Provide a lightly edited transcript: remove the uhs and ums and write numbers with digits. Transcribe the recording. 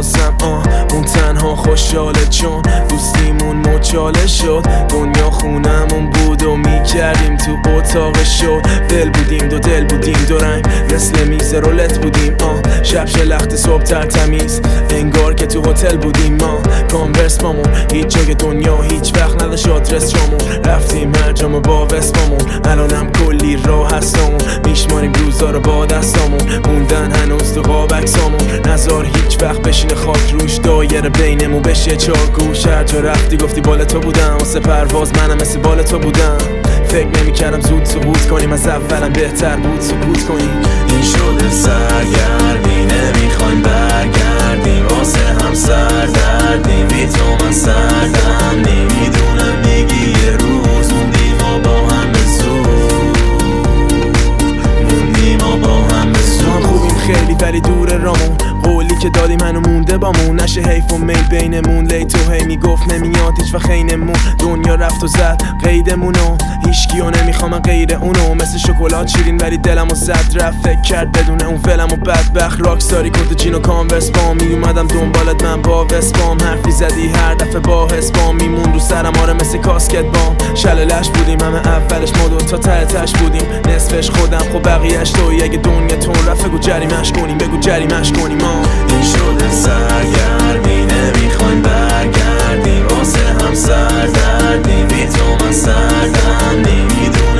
واسم اون تنها خوشحاله چون دوستیمون مچاله شد. دنیا خونمون بود و میکردیم تو اتاق شو. دل بودیم دو دل بودیم دو رنگ مثل میز رولت بودیم شب شلخت صبح ترتمیز انگار که تو هتل بودیم کانورس بامون هیچ جای دنیا هیچ وقت نداشت آدرس جامون. رفتیم هر جامو با وسپامون الانم کلی راه هستمون میشماریم روزا رو با دستامون موندن هنوز تو قاب عکسامون. نزار هیچ وقت بشینه خاک روش دایره بینمون بشه چاگوش. هر جا رفتی گفتی بال تو بودم واسه پرواز منم مثل بال تو بودم. فکر نمی‌کردم زود سقوط کنیم از اولم بهتر بود سکوت کنیم. این شده سرگرمی نمیخوایم برگردیم واسه هم سردردیم بی تو من سردم نمیدونم میگی یه روز موندیم و با هم به زود موندیم و با هم به زود. هم خوبیم خیلی ولی دور رامون قولی که دادیم هنو مونده بامون نشه حیف و میل بینمون. لیتو هی میگفت نمیاد هیچ وقت خینمون. دنیا رفت و زد قیدمونو هیچکیو نمیخوام غیر اونو. مثل شکلات شیرین ولی دلمو زد رفت فکر کرد بدون اون فلمو بدبخت. راکستاری کت جین و کانورس بام میومدم دنبالت من با وسپام. حرفی زدی هر دفعه با حسبام میمون رو سرم آره مثل کاسکت بام. شللش بودیم همه اولش ما دوتا ته تش بودیم نصفش خودم خب بقیهش توی. اگه دنیا تون رفت بگو جریمش کنیم بگو جریمش کنیم این شده سرگرمی نمیخوایم برگردیم واسه هم سردردیم بی تو من سردم نمیدونم